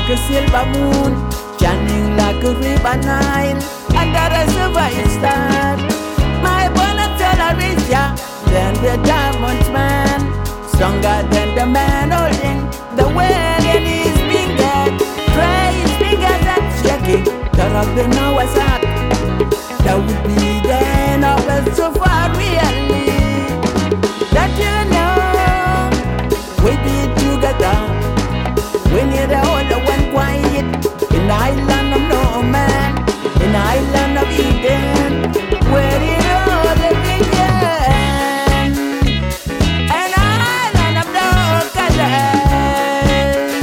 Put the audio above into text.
like a silver moon, shining like a river Nile, under a silver star. My bonnet is richer than the diamond man, stronger than the man holding the world in his finger. Try his fingers and shaking, the rock the know what's